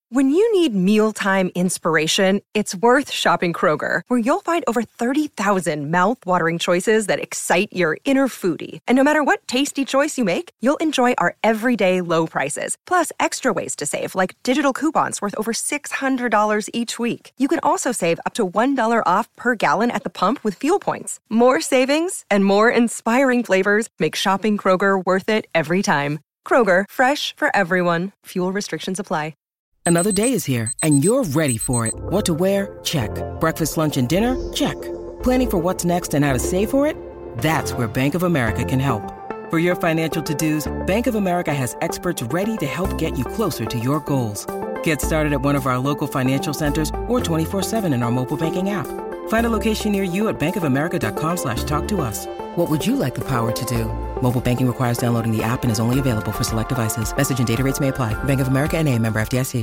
When you need mealtime inspiration, it's worth shopping Kroger, where you'll find over 30,000 mouth-watering choices that excite your inner foodie. And no matter what tasty choice you make, you'll enjoy our everyday low prices, plus extra ways to save, like digital coupons worth over $600 each week. You can also save up to $1 off per gallon at the pump with fuel points. More savings and more inspiring flavors make shopping Kroger worth it every time. Kroger, fresh for everyone. Fuel restrictions apply. Another day is here, and you're ready for it. What to wear? Check. Breakfast, lunch, and dinner? Check. Planning for what's next and how to save for it? That's where Bank of America can help. For your financial to-dos, Bank of America has experts ready to help get you closer to your goals. Get started at one of our local financial centers or 24/7 in our mobile banking app. Find a location near you at bankofamerica.com/talktous. What would you like the power to do? Mobile banking requires downloading the app and is only available for select devices. Message and data rates may apply. Bank of America N.A., member FDIC.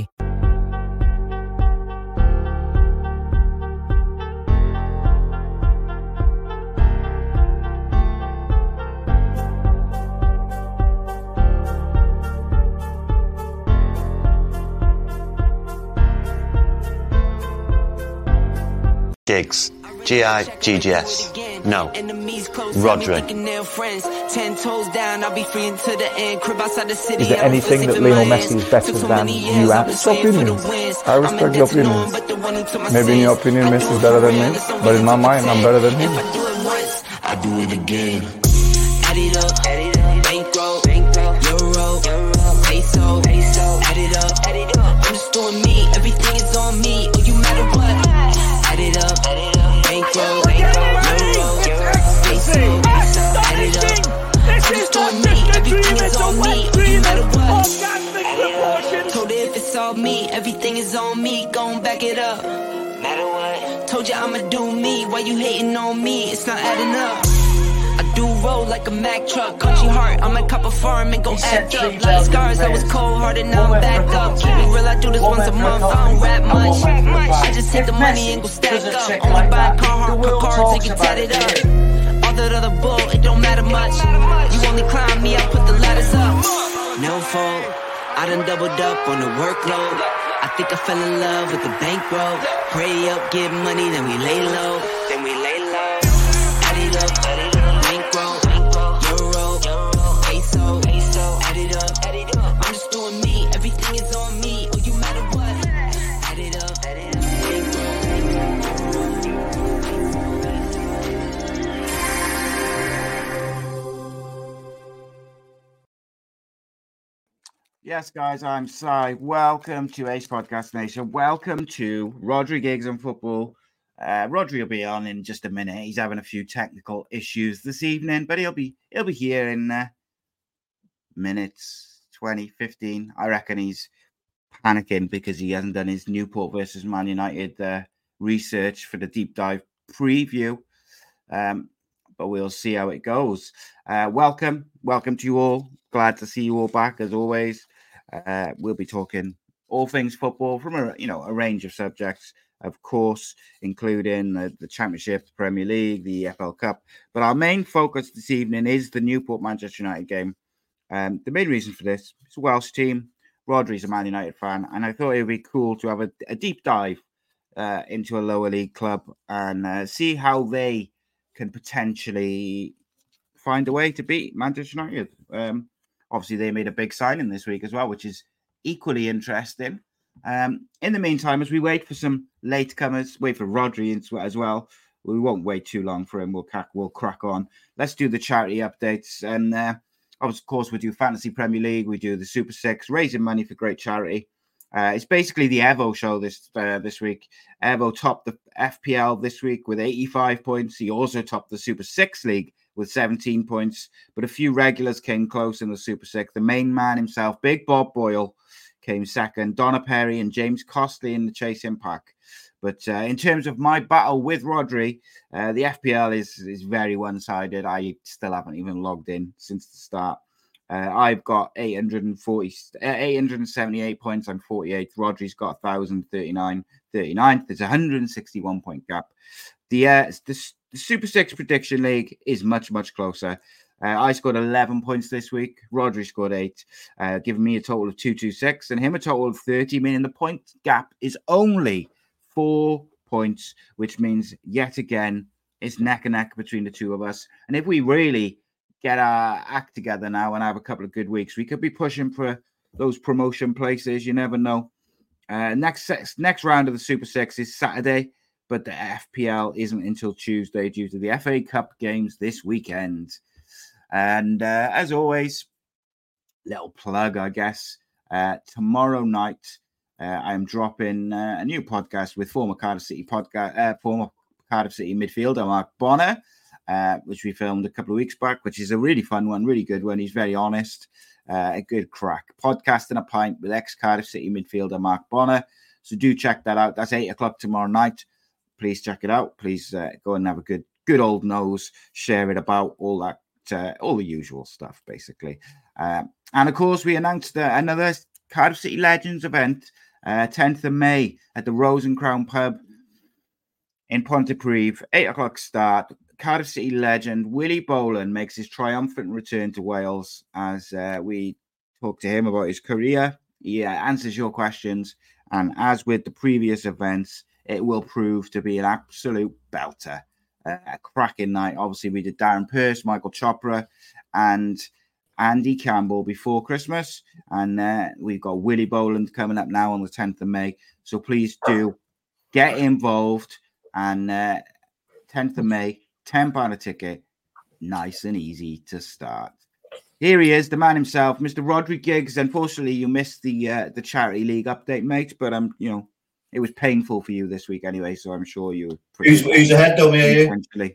Giggs. G-I-G-G-S. No. Rodri. Is there anything that Lionel Messi is better than you at? It's opinions. I respect your opinions. Maybe in your opinion Messi is better than me, but in my mind I'm better than him. I do it again. Add it up, bankroll, euro, peso, add it up. I'm just doing me, everything is on me, oh you matter what. Add it up, bankroll, euro, peso, add it up. I'm just doing me, everything is on me, oh you matter what. Told her if it's all me, everything is on me, gon' back it up. Matter what. Told you I'ma do me, why you hating on me, it's not adding up. I do roll like a Mack truck, country heart, I might cop a farm and go act up. Like scars, I was cold-hearted, now I'm back up. Keep it real, I do this once a month, I don't rap much. I just take the money and go stack up. Only buy Carhartt cards and get tatted up. All that other bull, it don't matter much. You only climb me, I put the ladders up. No fault, I done doubled up on the workload. I think I fell in love with the bankroll. Pray up, get money, then we lay low. Add it up, bankroll, euro, peso, add it up. I'm just doing me, everything is on me, oh you matter what. Add it up, Yes, guys, I'm Si. Welcome to Ace Podcast Nation. Welcome to Rodri Giggs and Football. Rodri will be on in just a minute. He's having a few technical issues this evening, but he'll be here in minutes, 20, 15. I reckon he's panicking because he hasn't done his Newport versus Man United research for the deep dive preview. But we'll see how it goes. Welcome to you all. Glad to see you all back as always. We'll be talking all things football from a range of subjects, of course, including the Championship, the Premier League, the FL Cup. But our main focus this evening is the Newport Manchester United game. The main reason for this is a Welsh team. Rodri's a Man United fan, and I thought it would be cool to have a deep dive into a lower league club and see how they can potentially find a way to beat Manchester United. Obviously, they made a big signing this week as well, which is equally interesting. In the meantime, as we wait for some latecomers, wait for Rodri as well, we won't wait too long for him. We'll crack on. Let's do the charity updates. And of course, we do Fantasy Premier League. We do the Super Six, raising money for great charity. It's basically the Evo show this week. Evo topped the FPL this week with 85 points. He also topped the Super Six League with 17 points. But a few regulars came close in the Super Six. The main man himself, Big Bob Boyle, came second. Donna Perry and James Costley in the chasing pack. But in terms of my battle with Rodri, the FPL is very one-sided. I still haven't even logged in since the start. I've got 878 points. I'm 48th. Rodri's got 1,039, 39th. There's a 161 point gap. The Super Six Prediction League is much, much closer. I scored 11 points this week. Rodri scored 8, giving me a total of 226 and him a total of 30, meaning the point gap is only 4 points, which means yet again it's neck and neck between the two of us. And if we really get our act together now and have a couple of good weeks, we could be pushing for those promotion places. You never know. Next round of the Super 6 is Saturday, but the FPL isn't until Tuesday due to the FA Cup games this weekend. And as always, little plug, I guess. Tomorrow night, I'm dropping a new podcast with former Cardiff City midfielder Mark Bonner, which we filmed a couple of weeks back, which is a really fun one, really good one. He's very honest, a good crack. Podcast and a Pint with ex-Cardiff City midfielder Mark Bonner. So do check that out. That's 8 o'clock tomorrow night. Please check it out. Please go and have a good old nose, share it about, all that, all the usual stuff, basically. And of course, we announced another Cardiff City Legends event, 10th of May at the Rose and Crown Pub in Pontypridd, 8 o'clock start. Cardiff City legend Willie Boland makes his triumphant return to Wales as we talk to him about his career. He answers your questions, and as with the previous events, it will prove to be an absolute belter. A cracking night. Obviously, we did Darren Pearce, Michael Chopra, and Andy Campbell before Christmas. And we've got Willie Boland coming up now on the 10th of May. So please do get involved. And 10th of May, £10 a ticket. Nice and easy to start. Here he is, the man himself, Mr. Rodri Giggs. Unfortunately, you missed the Charity League update, mate. But it was painful for you this week anyway, so I'm sure you were pretty... Who's ahead, though, me,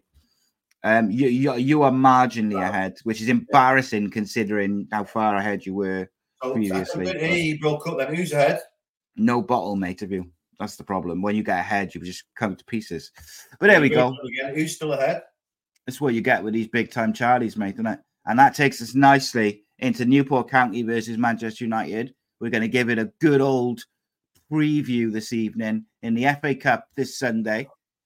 are you? You are marginally ahead, which is embarrassing considering how far ahead you were previously. He broke up then. Who's ahead? No bottle, mate, of you. That's the problem. When you get ahead, you just come to pieces. But there we go. Who's still ahead? That's what you get with these big-time Charlies, mate, isn't it? And that takes us nicely into Newport County versus Manchester United. We're going to give it a good old preview this evening in the FA Cup this Sunday.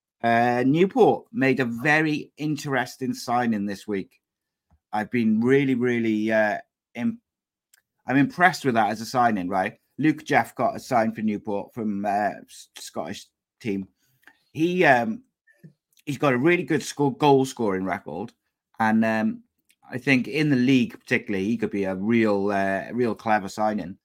Newport made a very interesting signing this week. I've been really, I'm impressed with that as a signing, right? Luke Jeffcott has signed for Newport from Scottish team. He's got a really good goal scoring record, and I think in the league particularly, he could be a real clever signing.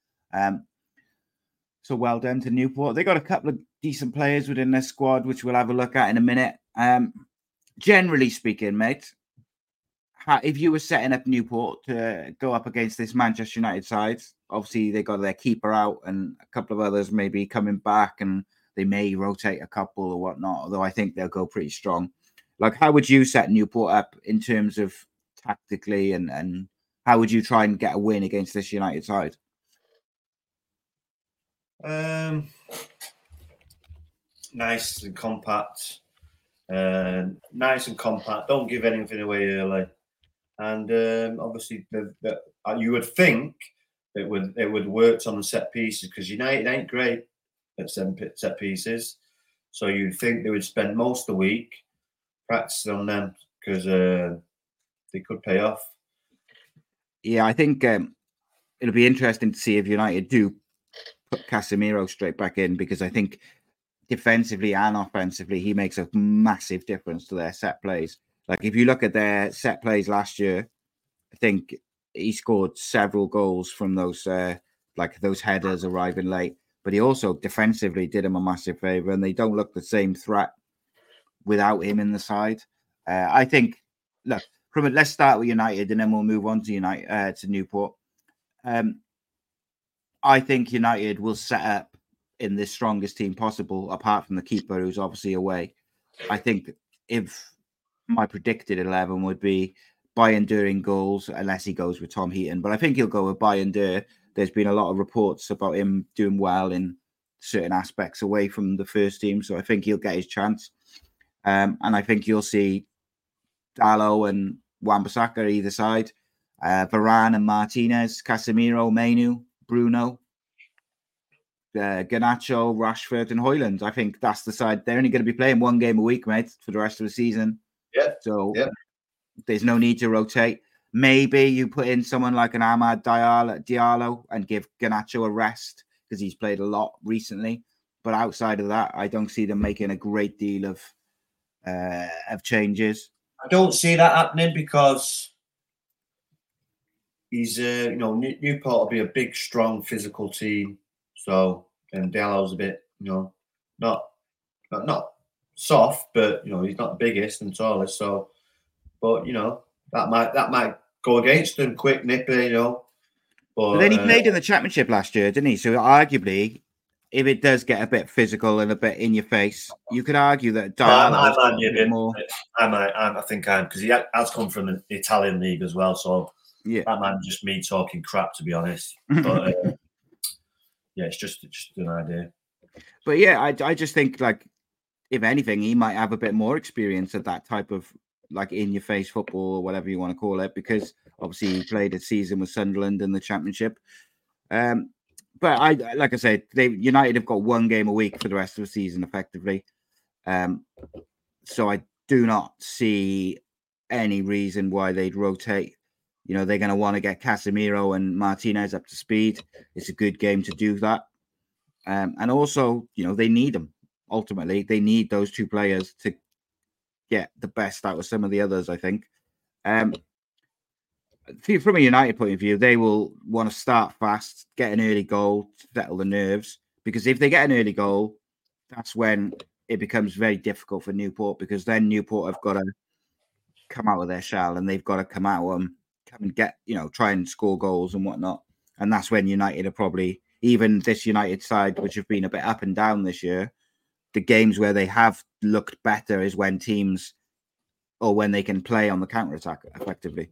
So well done to Newport. They got a couple of decent players within their squad, which we'll have a look at in a minute. Generally speaking, mate, if you were setting up Newport to go up against this Manchester United side, obviously they got their keeper out and a couple of others maybe coming back, and they may rotate a couple or whatnot, although I think they'll go pretty strong. Like, how would you set Newport up in terms of tactically, and how would you try and get a win against this United side? Nice and compact. Don't give anything away early. And obviously, you would think it would work on the set pieces, because United ain't great at set pieces. So you'd think they would spend most of the week practicing on them, because they could pay off. Yeah, I think it'll be interesting to see if United do put Casemiro straight back in, because I think defensively and offensively, he makes a massive difference to their set plays. Like, if you look at their set plays last year, I think he scored several goals from those those headers arriving late. But he also defensively did him a massive favour, and they don't look the same threat without him in the side. I think, look, let's start with United, and then we'll move on to Newport. I think United will set up in the strongest team possible, apart from the keeper, who's obviously away. I think if my predicted 11 would be Bayern in goals, unless he goes with Tom Heaton. But I think he'll go with Bayern. There's been a lot of reports about him doing well in certain aspects away from the first team. So I think he'll get his chance. And I think you'll see Dalot and Wan-Bissaka either side. Varane and Martinez, Casemiro, Mainu, Bruno, Garnacho, Rashford and Højlund. I think that's the side. They're only going to be playing one game a week, mate, for the rest of the season. Yeah. So there's no need to rotate. Maybe you put in someone like an Amad Diallo and give Garnacho a rest because he's played a lot recently. But outside of that, I don't see them making a great deal of changes. I don't see that happening because he's, Newport will be a big, strong, physical team. So, and Diallo's a bit, not soft, but he's not the biggest and tallest. So, but that might go against him, quick, nippy, But then he played in the championship last year, didn't he? So arguably, if it does get a bit physical and a bit in your face, you could argue that I might be a bit more. I think I'm because he has come from the Italian league as well. So yeah, that might be just me talking crap, to be honest. But yeah, it's just an idea. But yeah, I just think like if anything, he might have a bit more experience of that type of like in your face football or whatever you want to call it, because obviously he played a season with Sunderland in the championship. But like I said, United have got one game a week for the rest of the season, effectively. So I do not see any reason why they'd rotate. They're going to want to get Casemiro and Martinez up to speed. It's a good game to do that. And also, they need them. Ultimately, they need those two players to get the best out of some of the others, I think. From a United point of view, they will want to start fast, get an early goal, settle the nerves. Because if they get an early goal, that's when it becomes very difficult for Newport, because then Newport have got to come out of their shell and they've got to come and get, try and score goals and whatnot. And that's when United are probably, even this United side, which have been a bit up and down this year, the games where they have looked better is when teams, or when they can play on the counter-attack effectively.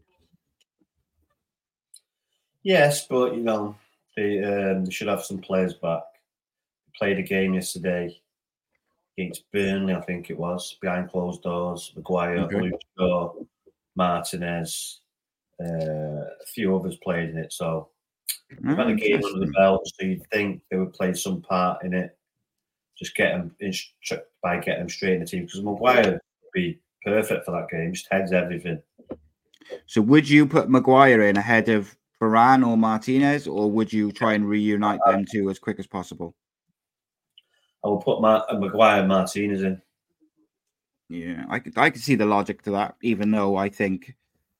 Yes, but they should have some players back. Played a game yesterday against Burnley, I think it was, behind closed doors. Maguire, Lucho, Martinez, a few others played in it. So they've had a game under the belt, so you'd think they would play some part in it. Just get them getting them straight in the team, because Maguire would be perfect for that game. Just heads everything. So would you put Maguire in ahead of Varane or Martinez, or would you try and reunite them two as quick as possible? I will put Maguire and Martinez in. Yeah, I could see the logic to that, even though I think,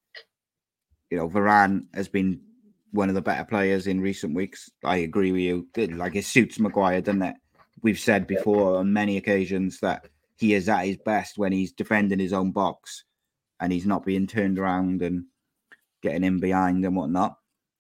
Varane has been one of the better players in recent weeks. I agree with you. Like, it suits Maguire, doesn't it? We've said before on many occasions that he is at his best when he's defending his own box and he's not being turned around and getting in behind and whatnot.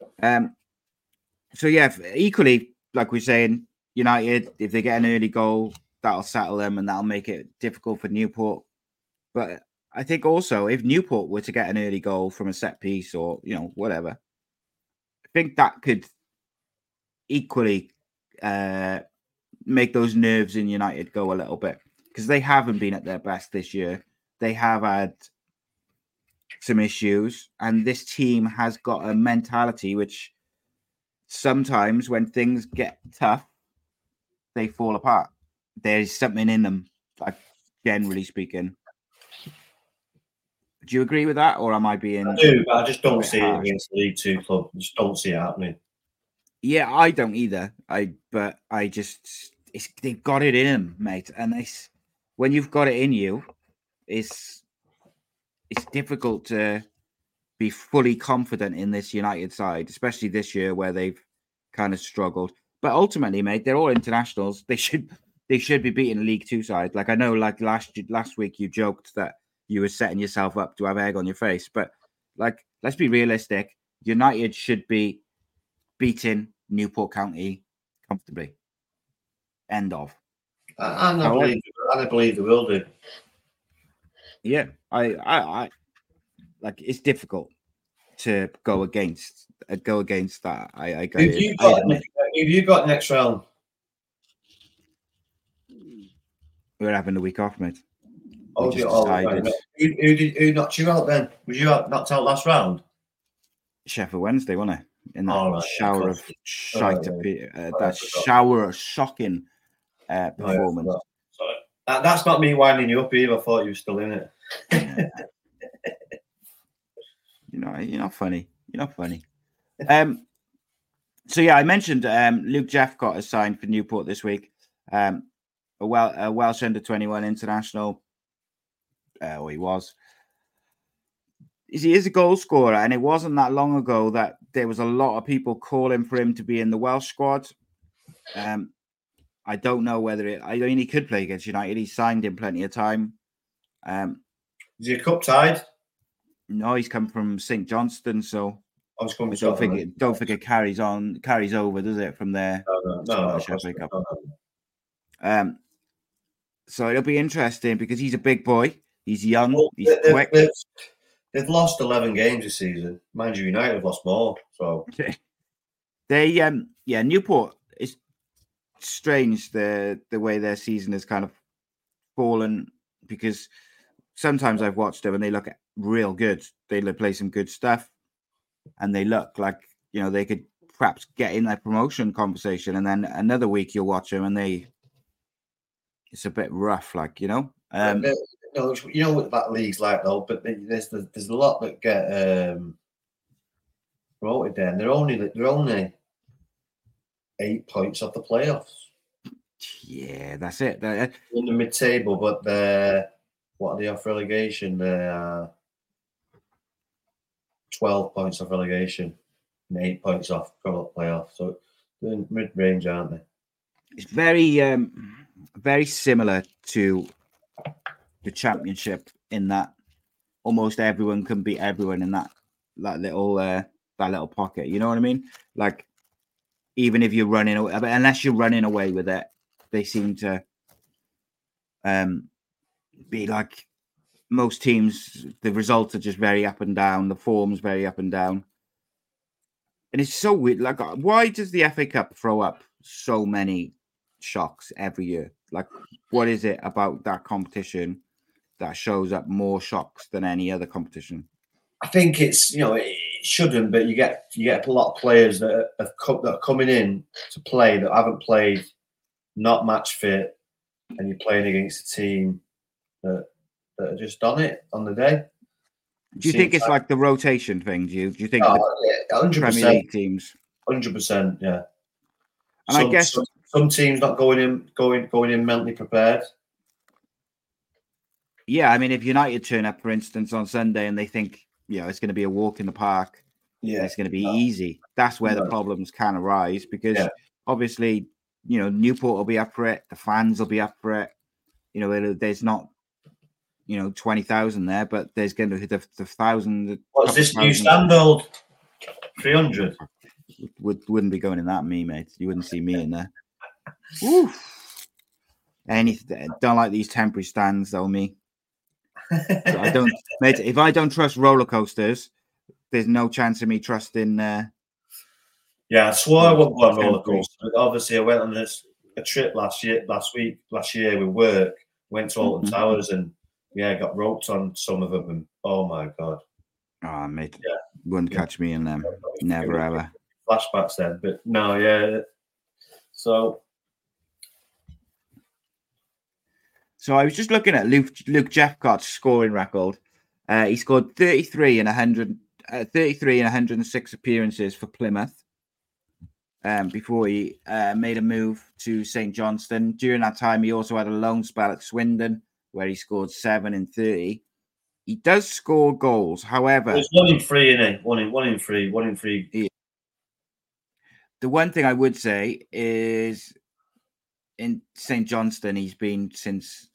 So yeah, equally, like we're saying, United, if they get an early goal, that'll settle them and that'll make it difficult for Newport. But I think also if Newport were to get an early goal from a set piece or, whatever, I think that could equally make those nerves in United go a little bit, because they haven't been at their best this year. They have had some issues, and this team has got a mentality which sometimes when things get tough, they fall apart. There's something in them, like, generally speaking. Do you agree with that, or am I being... I do, but I just don't see it against the League Two club. I just don't see it happening. Yeah, I don't either. They've got it in them, mate. And when you've got it in you, it's difficult to be fully confident in this United side, especially this year where they've kind of struggled. But ultimately, mate, they're all internationals. They should be beating a League Two side. Like, I know, like last week, you joked that you were setting yourself up to have egg on your face, but like, let's be realistic. United should be beating Newport County comfortably. End of. And I believe they will do. Yeah, I like, it's difficult to go against that. I go. Who you got next round? We're having a week off, mate. Who knocked you out then? Was you knocked out last round? Sheffield Wednesday, wasn't it? In that shower of shite, that shower of shocking performance. Sorry. That's not me winding you up either. I thought you were still in it. You're not funny. You're not funny. So yeah, I mentioned Luke Jeffcott has signed for Newport this week. A Welsh under-21 international. He was. He is a goal scorer, and it wasn't that long ago that there was a lot of people calling for him to be in the Welsh squad. I don't know whether I mean, he could play against United. He signed in plenty of time. Is he a cup tied? No, he's come from St Johnstone, so I was going don't think it carries over, does it, from there? No. So it'll be interesting because he's a big boy. He's young. Well, he's quick. They've lost 11 games this season. Mind you, United have lost more. So Newport is strange the way their season has kind of fallen, because sometimes I've watched them and they look real good. They play some good stuff, and they look like they could perhaps get in that promotion conversation. And then another week you'll watch them and it's a bit rough, No, you know what that league's like though. But there's a lot that get promoted there, and they're only 8 points off the playoffs. Yeah, that's it. They're in the mid-table, but what are they off relegation? They're 12 points off relegation and 8 points off playoff. So they're in mid-range, aren't they? It's very similar to the Championship in that almost everyone can beat everyone in that little pocket. You know what I mean? Like, even if you're running away, unless you're running away with it, they seem to be like most teams. The results are just very up and down. The form's very up and down. And it's so weird. Like, why does the FA Cup throw up so many shocks every year? Like, what is it about that competition that shows up more shocks than any other competition? I think it's, it shouldn't, but you get a lot of players that are coming in to play that haven't played, not match fit, and you're playing against a team that are just on it on the day. Do you think it's like the rotation thing? Do you think 100%, Premier League teams? 100%, yeah. And I guess some teams not going in mentally prepared. Yeah, I mean, if United turn up, for instance, on Sunday and they think, it's going to be a walk in the park, it's going to be easy. That's where the problems can arise, because obviously, Newport will be up for it, the fans will be up for it. There's not, 20,000 there, but there's going to be the 1,000. What's this new standard? 300. Wouldn't be going in that, mate. You wouldn't see me in there. Oof. Don't like these temporary stands, though, me. I don't, mate. If I don't trust roller coasters, there's no chance of me trusting. Yeah, I swore I wouldn't go on roller coaster. But obviously, I went on a trip last year with work. Went to Alton Towers and got roped on some of them. And oh my god! Oh, mate, wouldn't catch me in them. Never ever. Flashbacks then, but no, yeah. So I was just looking at Luke Jeffcott's scoring record. He scored 33 in 106 appearances for Plymouth before he made a move to St Johnstone. During that time, he also had a loan spell at Swindon, where he scored 7 in 30. He does score goals, however, it's 1 in 3, isn't it? 1 in 3. Yeah. The one thing I would say is, in St Johnstone, he's been since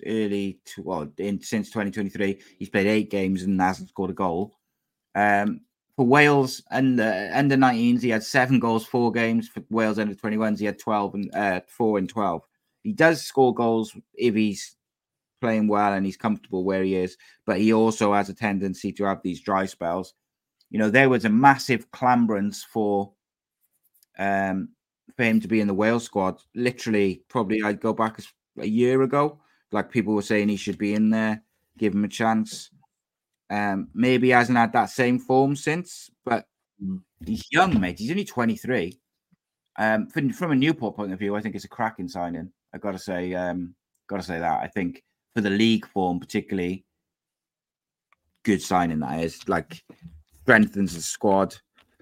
2023. He's played 8 games and hasn't scored a goal. For Wales under 19s, he had 7 goals, 4 games. For Wales under 21s, he had 4 and 12. He does score goals if he's playing well and he's comfortable where he is, but he also has a tendency to have these dry spells. There was a massive clamorance for him to be in the Wales squad. Literally, probably I'd go back a year ago. Like, people were saying he should be in there, give him a chance. Maybe he hasn't had that same form since, but he's young, mate. He's only 23. From a Newport point of view, I think it's a cracking signing. I've got to say that. I think for the league form, particularly, good signing that is. Like, strengthens the squad.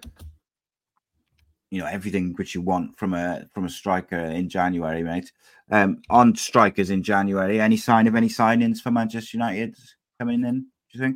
You know, everything which you want from a striker in January, mate. On strikers in January, any sign of any signings for Manchester United coming in? Do you think?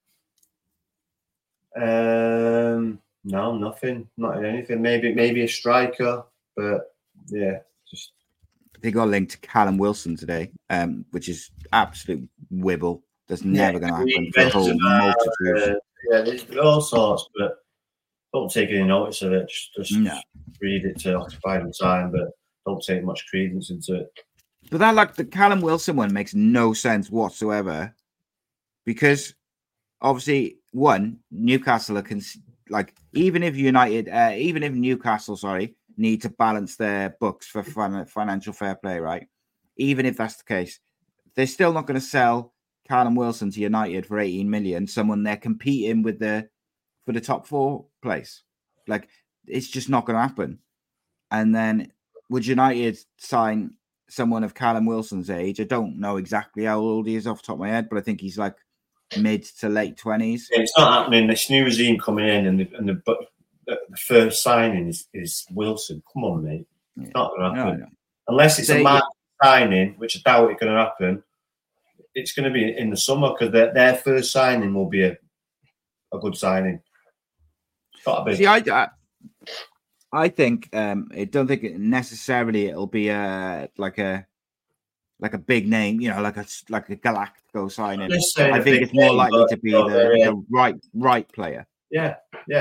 No, nothing. Not anything. Maybe a striker, but yeah, just they got linked to Callum Wilson today, which is absolute wibble. That's never going to happen for a whole multitude. There's all sorts, but don't take any notice of it. Just read it to occupy the time, but don't take much credence into it. But that, like, the Callum Wilson one makes no sense whatsoever, because obviously, one, Newcastle are even if Newcastle, need to balance their books for financial fair play, right? Even if that's the case, they're still not going to sell Callum Wilson to United for 18 million, someone they're competing with for the top 4 place. Like, it's just not going to happen. And then would United sign someone of Callum Wilson's age? I don't know exactly how old he is off the top of my head, but I think he's like mid to late 20s. Yeah, it's not happening. This new regime coming in, and the first signing is Wilson. Come on, mate. It's not going to happen. No. Unless it's a market signing, which I doubt it's going to happen. It's going to be in the summer, because their first signing will be a good signing. It's got to be. See, I think I don't think necessarily it'll be like a big name, you know, like a Galactico signing. I think it's more likely to be the right player. Yeah.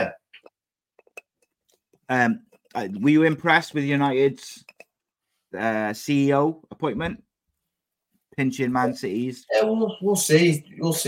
Were you impressed with United's CEO appointment? Pinching Man City's? Yeah, we'll see. There's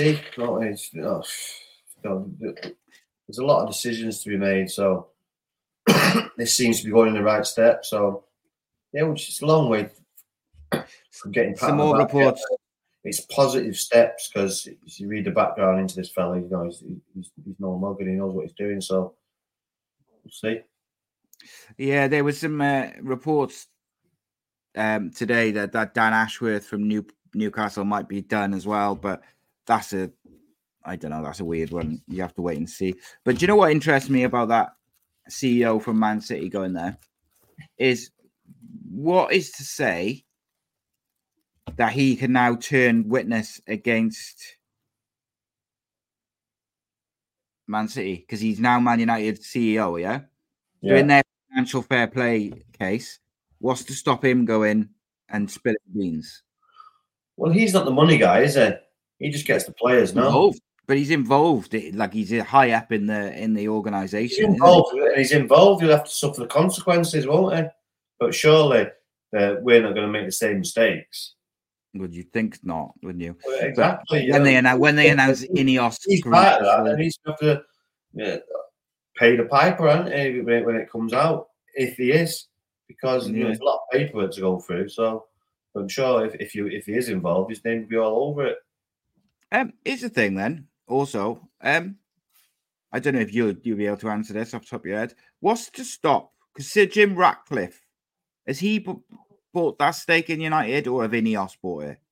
a lot of decisions to be made, so this seems to be going in the right step. So, yeah, which is a long way from getting some more reports. It's positive steps, because if you read the background into this fella, you know, he's no mug and he knows what he's doing. So, we'll see. Yeah, there was some reports today that Dan Ashworth from Newcastle might be done as well, but that's a weird one. You have to wait and see. But do you know what interests me about that CEO from Man City going there is what is to say that he can now turn witness against Man City, because he's now Man United CEO, yeah? So in their financial fair play case, what's to stop him going and spilling beans? Well, he's not the money guy, is he? He just gets the players now. But he's involved. Like, he's high up in the organisation. He's involved. He'll have to suffer the consequences, won't he? But surely we're not going to make the same mistakes. Would you think not? Wouldn't you? Well, exactly. When they announce Ineos, he's part of that, and he's going to have to pay the piper, aren't he, when it comes out, if he is, because you know, there's a lot of paperwork to go through. So I'm sure if he is involved, his name will be all over it. Here's the thing, then. Also, I don't know if you'll be able to answer this off the top of your head. What's to stop? Because Sir Jim Ratcliffe, has he bought that stake in United, or have Ineos bought it?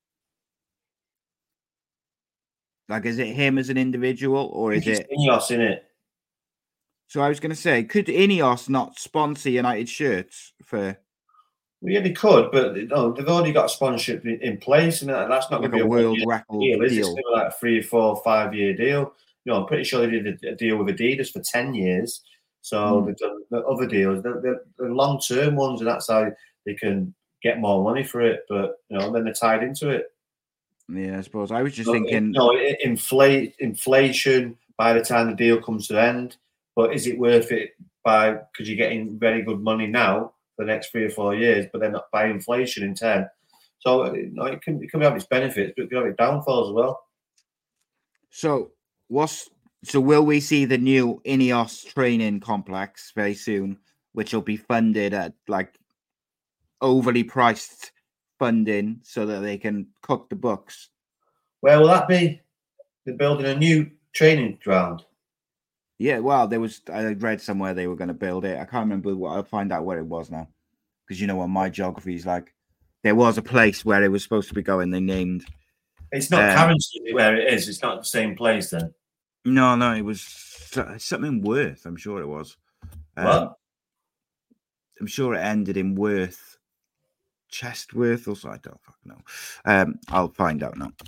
Like, is it him as an individual, or is it Ineos in it? So I was going to say, could Ineos not sponsor United shirts for? Well, yeah, they could, but no, they've already got a sponsorship in place, and that's not going to be a world record deal. It's going to be like a 3, 4, 5 year deal. You know, I'm pretty sure they did a deal with Adidas for 10 years. So they've done the other deals. They're long term ones, and that's how they can get more money for it. But you know, then they're tied into it. Yeah, I suppose. I was just thinking. Inflation by the time the deal comes to end. But is it worth it because you're getting very good money now for the next 3 or 4 years, but then by inflation in 10? So it can have its benefits, but it can have its downfalls as well. So will we see the new Ineos training complex very soon, which will be funded at like overly priced funding so that they can cook the books? Where will that be? They're building a new training ground. Yeah, well, I read somewhere they were going to build it. I can't remember I'll find out where it was now. Because you know what my geography is like. There was a place where it was supposed to be going. They named. It's not Carrington where it is. It's not the same place then. No, it was something Worth. I'm sure it was. What? I'm sure it ended in Worth, Chestworth, or so. I don't fucking know. I'll find out now.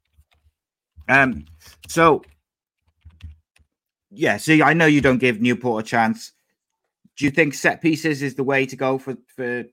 So yeah. See, I know you don't give Newport a chance. Do you think set pieces is the way to go for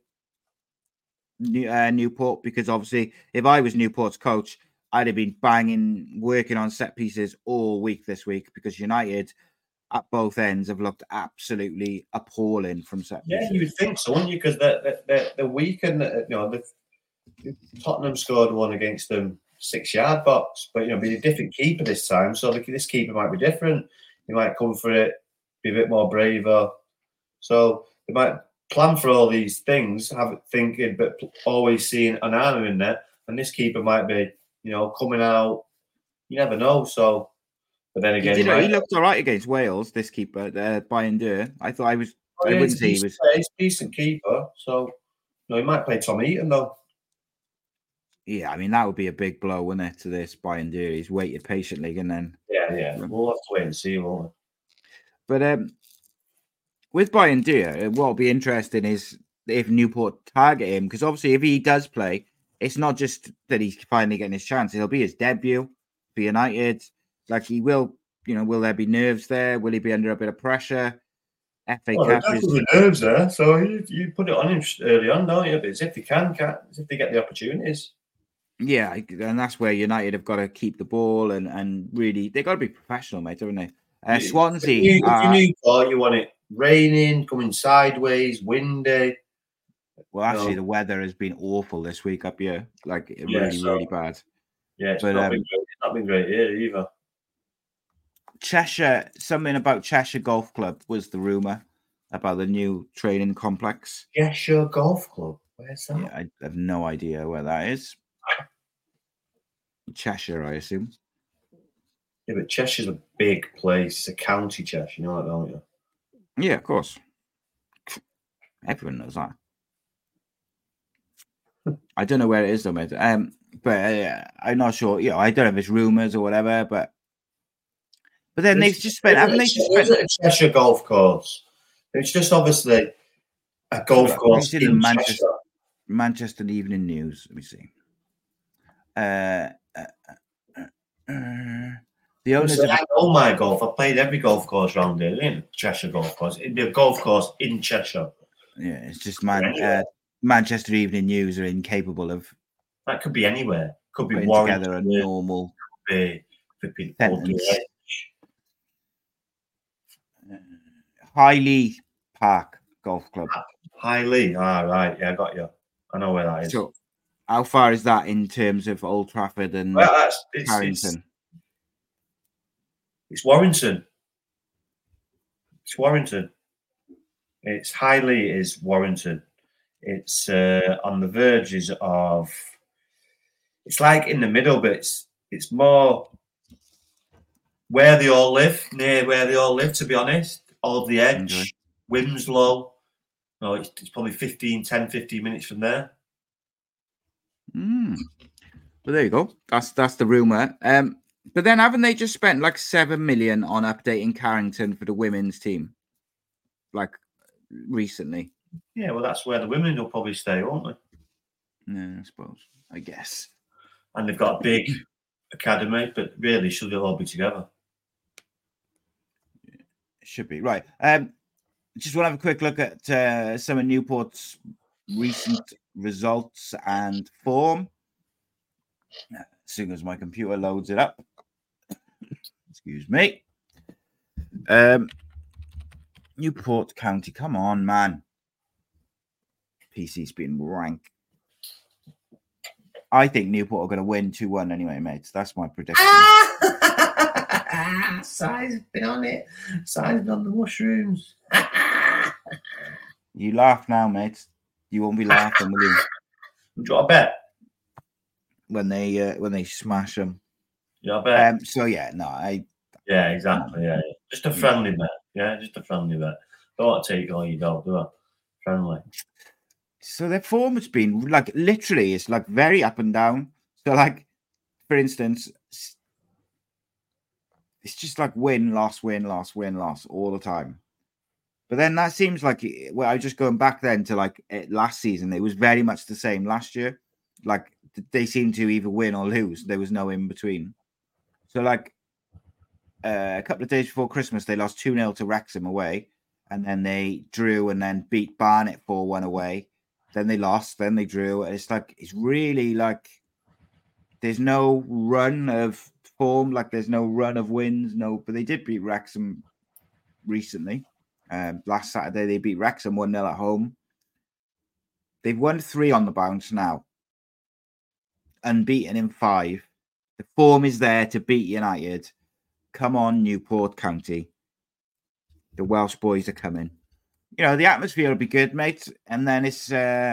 Newport? Because obviously, if I was Newport's coach, I'd have been working on set pieces all week this week, because United at both ends have looked absolutely appalling from set pieces. Yeah, you would think so, wouldn't you? Because they're weak, and Tottenham scored one against them 6-yard box, but be a different keeper this time. So this keeper might be different. He might come for it, be a bit more braver. So they might plan for all these things, have it thinking, but always seeing Onana in there. And this keeper might be, coming out. You never know. So, but then again, he looked all right against Wales. This keeper, Bayern. I thought I wouldn't say he was. He's a decent keeper. So, he might play Tom Eaton though. Yeah, I mean that would be a big blow, wouldn't it, to this Bayern? He's waited patiently, and then yeah, we'll have to wait and see, won't we? But with Bayern, what'll be interesting is if Newport target him, because obviously if he does play, it's not just that he's finally getting his chance. It'll be his debut for United. Like he will, will there be nerves there? Will he be under a bit of pressure? FA Cup is the nerves there, so you put it on him early on, don't you? But it's if they if they get the opportunities. Yeah, and that's where United have got to keep the ball and really they've got to be professional, mate, haven't they? Swansea. If you Newport, you want it raining, coming sideways, windy. Well, actually, the weather has been awful this week up here. Like, really bad. Yeah, it's not been great here either. Cheshire, something about Cheshire Golf Club was the rumour about the new training complex. Cheshire Golf Club? Where's that? Yeah, I have no idea where that is. Cheshire, I assume. Yeah, but Cheshire's a big place. It's a county Cheshire, you know that, don't you? Yeah, of course. Everyone knows that. I don't know where it is though, mate. But I'm not sure. I don't know if it's rumours or whatever. But then they've just spent. Haven't they just spent a Cheshire golf course? It's just obviously a golf course in Manchester. Manchester Evening News. Let me see. The owners. I know my golf. I played every golf course around here. In Cheshire golf course. The golf course in Cheshire. Yeah, it's just Manchester Evening News are incapable of. That could be anywhere. Could be together a normal. Could be Highley Park Golf Club. Highley. Right. Yeah, I got you. I know where that is. So, how far is that in terms of Old Trafford and Carrington? It's Warrington. It's Warrington. It's Highley is Warrington. It's on the verges of. It's like in the middle, but it's more where they all live, near where they all live. To be honest, all of the edge, Wimslow. No, it's probably 15 minutes from there. Well, there you go. That's the rumor. But then haven't they just spent like 7 million on updating Carrington for the women's team? Like recently. Yeah, well, that's where the women will probably stay, won't they? Yeah, I suppose. I guess. And they've got a big academy, but really, should they all be together? It should be. Right. Just want to have a quick look at some of Newport's recent results and form. As soon as my computer loads it up. Excuse me. Newport County. Come on, man. PC's been rank. I think Newport are going to win 2-1 anyway, mates. That's my prediction. Si's been on it. Si's been on the mushrooms. You laugh now, mates. You won't be laughing, will you? Do you want to bet? When they smash them. Yeah, I bet. Yeah, exactly. Yeah. Just a friendly bet. Yeah, just a friendly bet. Don't want to take all you don't, do I? Friendly. So their form has been like literally, it's like very up and down. So, like, for instance, it's just like win, loss, win, loss, win, loss all the time. But then that seems like, well, I was just going back then to like last season. It was very much the same last year. Like they seemed to either win or lose. There was no in between. So like a couple of days before Christmas, they lost 2-0 to Wrexham away. And then they drew and then beat Barnet 4-1 away. Then they lost, then they drew. It's like, it's really like, there's no run of form. Like there's no run of wins. No, but they did beat Wrexham recently. Last Saturday, they beat Wrexham 1-0 at home. They've won 3 on the bounce now. Unbeaten in 5. The form is there to beat United. Come on, Newport County. The Welsh boys are coming. You know, the atmosphere will be good, mate. And then it's,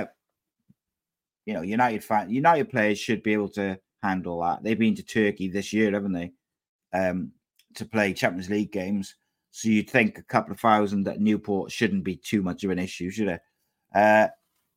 United players should be able to handle that. They've been to Turkey this year, haven't they? To play Champions League games. So you'd think a couple of thousand at Newport shouldn't be too much of an issue, should it?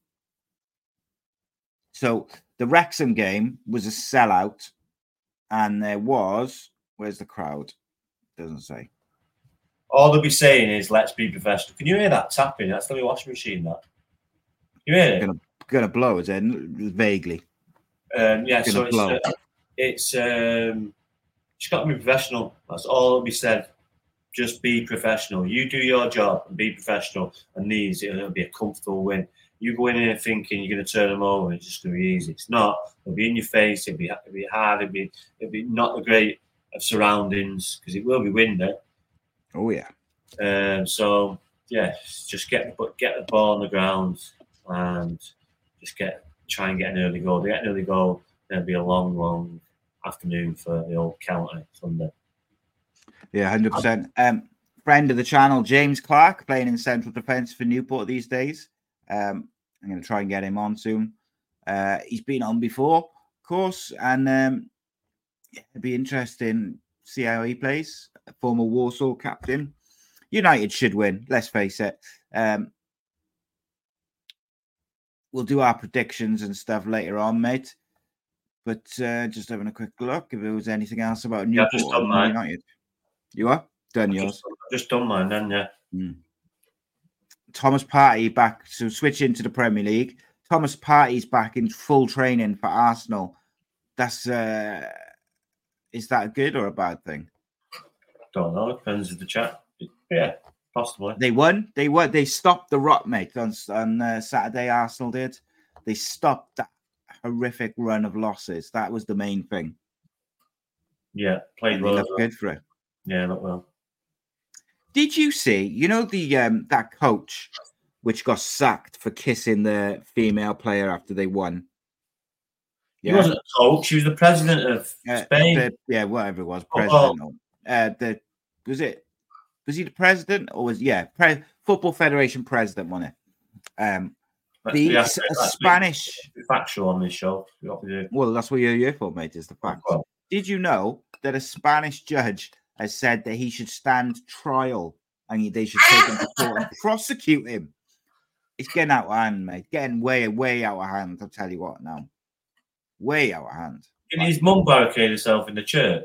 So the Wrexham game was a sellout, and there was, where's the crowd? Doesn't say. All they'll be saying is, let's be professional. Can you hear that tapping? That's the washing machine, that. You hear it? Gonna blow, is it? Vaguely. Yeah, so it's got to be professional. That's all that'll be said. Just be professional. You do your job and be professional. And it'll be a comfortable win. You go in here thinking you're going to turn them over, it's just going to be easy. It's not. It'll be in your face. It'll be hard. It'll be not the great of surroundings because it will be windy. Oh yeah. So yeah, just get the ball on the ground and just try and get an early goal. They get an early goal, then it'll be a long afternoon for the old county Sunday. Yeah, 100%. Friend of the channel, James Clark, playing in central defence for Newport these days. I'm going to try and get him on soon. He's been on before, of course, and it'd be interesting to see how he plays. A former Warsaw captain. United should win, let's face it. We'll do our predictions and stuff later on, mate. But just having a quick look if there was anything else about Newport and United. You are? Done yours? Just done mine then, yeah. Thomas Partey back. So switch into the Premier League. Thomas Partey's back in full training for Arsenal. That's is that a good or a bad thing? Don't know. Depends on the chat. Yeah, possibly. They won. They stopped the rot, mate. On Saturday, Arsenal did. They stopped that horrific run of losses. That was the main thing. Yeah, played well. Looked good for it. Yeah, looked well. Did you see, the that coach which got sacked for kissing the female player after they won? Yeah. He wasn't a coach. He was the president of Spain. Whatever it was, president. Was he the president or Football Federation president, wasn't it? Spanish factual on this show. Well, that's what you're here for, mate. Is the fact. Well, did you know that a Spanish judge has said that he should stand trial and they should take him to court and prosecute him? It's getting out of hand, mate. Getting way out of hand. I'll tell you what now. Way out of hand. Didn't his mum barricade herself in the church?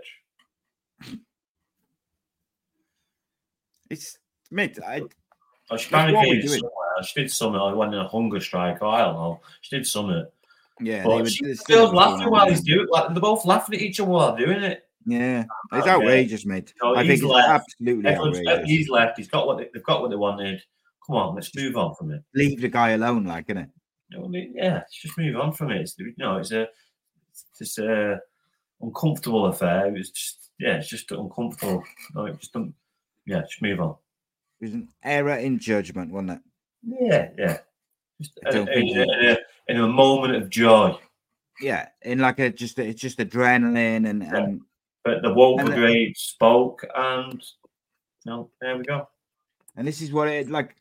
It's mate. She barricaded somewhere. She did something. I went in a hunger strike. I don't know. She did something. Yeah, but she's still laughing while he's doing it. Like, they're both laughing at each other while doing it. Yeah, it's outrageous, mate. I think it's absolutely outrageous. He's left. They've got what they wanted. Come on, let's move on from it. Leave the guy alone, like, innit? Yeah, let's just move on from it. It's a uncomfortable affair. It's just uncomfortable. Just move on. It was an error in judgment, wasn't it? Yeah. Just in a moment of joy. Yeah, in like it's just adrenaline and. But the woke brigade spoke, and there we go. And this is what it like.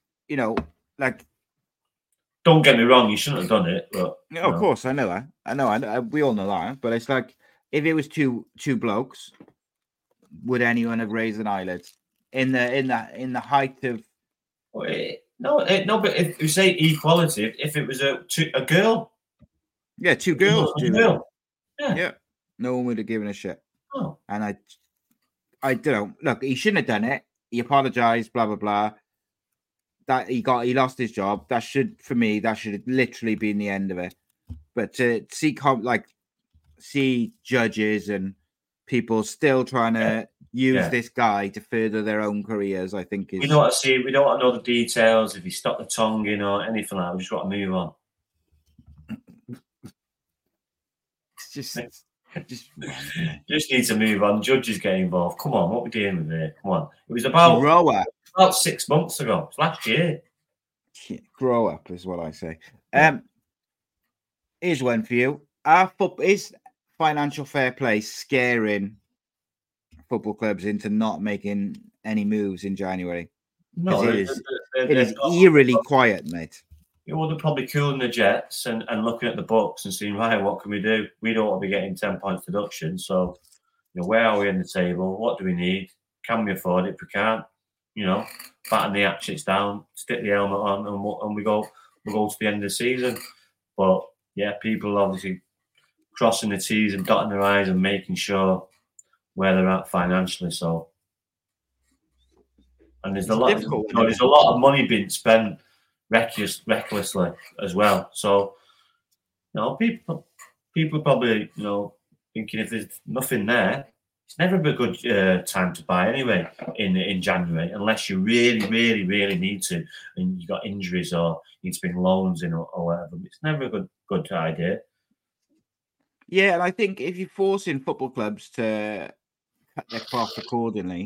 Don't get me wrong, you shouldn't have done it. But of course, I know that. I know. We all know that. But it's like if it was two blokes, would anyone have raised an eyelid in the height of? No. But if you say equality, if it was a girl, yeah, two girls, yeah, no one would have given a shit. Oh. And I don't know. Look, he shouldn't have done it. He apologized, blah, blah, blah. That he lost his job. That should have literally been the end of it. But to see judges and people still trying to use this guy to further their own careers, I think is. We don't want to see. We don't want to know the details. If he stopped the tonguing or anything like that, we just want to move on. Just need to move on. Judges get involved. Come on, what are we doing with it? Come on. It was about 6 months ago. It's last year. Grow up is what I say. Here's one for you. Is financial fair play scaring football clubs into not making any moves in January? No, it is eerily quiet, mate. Well, they're probably cooling the jets and looking at the books and seeing, right, what can we do? We don't want to be getting 10 points deduction. So, where are we in the table? What do we need? Can we afford it? If we can't, batten the hatchets down, stick the helmet on, and we go to the end of the season. But yeah, people obviously crossing the T's and dotting their I's and making sure where they're at financially. So, and there's a lot of money being spent recklessly as well. So, people probably, thinking if there's nothing there, it's never a good time to buy anyway in January, unless you really, really, really need to, and you've got injuries or you need to bring loans in or whatever. It's never a good idea. Yeah, and I think if you're forcing football clubs to cut their costs accordingly,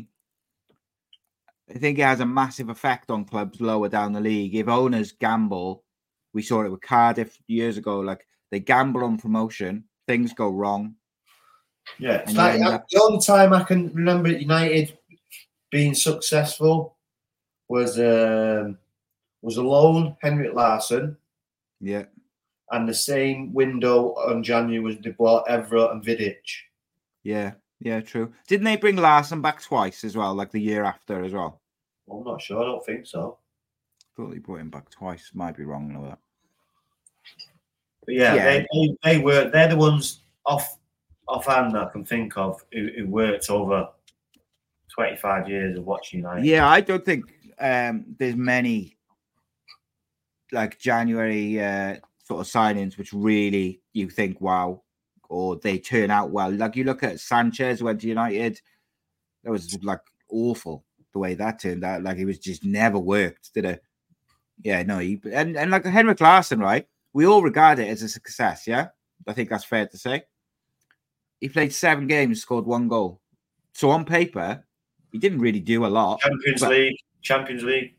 I think it has a massive effect on clubs lower down the league. If owners gamble, we saw it with Cardiff years ago, like they gamble on promotion, things go wrong. Yeah, it's like the only time I can remember United being successful was a loan, Henrik Larsson. Yeah. And the same window on January was they bought Evra and Vidic. Yeah. Yeah, true. Didn't they bring Larsson back twice as well, like the year after as well? Well, I'm not sure. I don't think so. I thought they brought him back twice. Might be wrong with that. But yeah. They're the ones offhand that I can think of who worked over 25 years of watching United. Yeah, I don't think there's many like January sort of signings which really you think, wow, or they turn out well. Like you look at Sanchez went to United, that was like awful the way that turned out. Like it was just never worked, did it? Yeah, no. And like Henrik Larsson, right? We all regard it as a success. Yeah, I think that's fair to say. He played 7 games, scored 1 goal. So on paper, he didn't really do a lot. Champions League.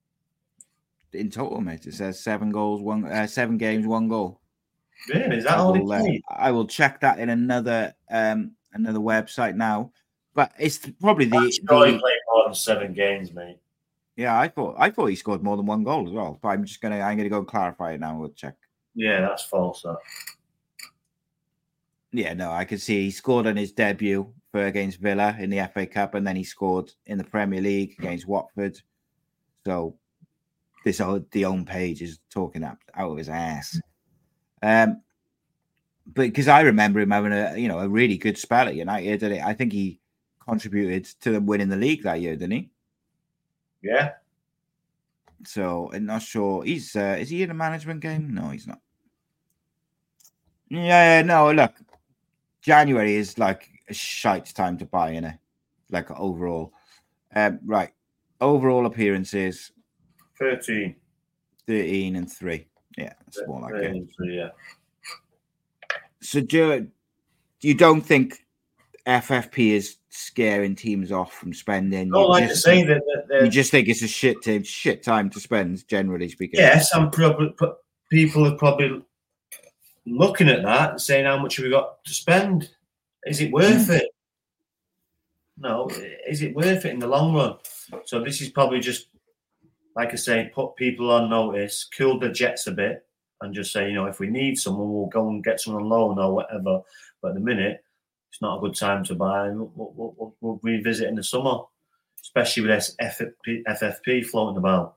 In total, mate, it says 7 games, 1 goal. Really? Is that all he played? I will check that in another website now. But it's probably he played more than 7 games, mate. Yeah, I thought he scored more than 1 goal as well. But I'm gonna go and clarify it now. We'll check. Yeah, that's false. That. Yeah, no, I can see he scored on his debut against Villa in the FA Cup, and then he scored in the Premier League against Watford. So the own page is talking out of his ass. But because I remember him having a really good spell at United, and I think he contributed to them winning the league that year, didn't he? Yeah. So I'm not sure. Is he in a management game? No, he's not. Yeah, no. Look, January is like a shite time to buy, innit? Like overall. Right. Overall appearances. 13 and 3. Yeah, that's more like it. 3, yeah. So you don't think FFP is scaring teams off from spending? No, like to say that you just think it's a shit time to spend, generally speaking. Yes, and people are probably looking at that and saying, how much have we got to spend? Is it worth it? No, is it worth it in the long run? So this is probably just, like I say, put people on notice, cool the jets a bit, and just say, if we need someone, we'll go and get someone on loan or whatever. But at the minute, it's not a good time to buy. We'll revisit in the summer, especially with this FFP floating about.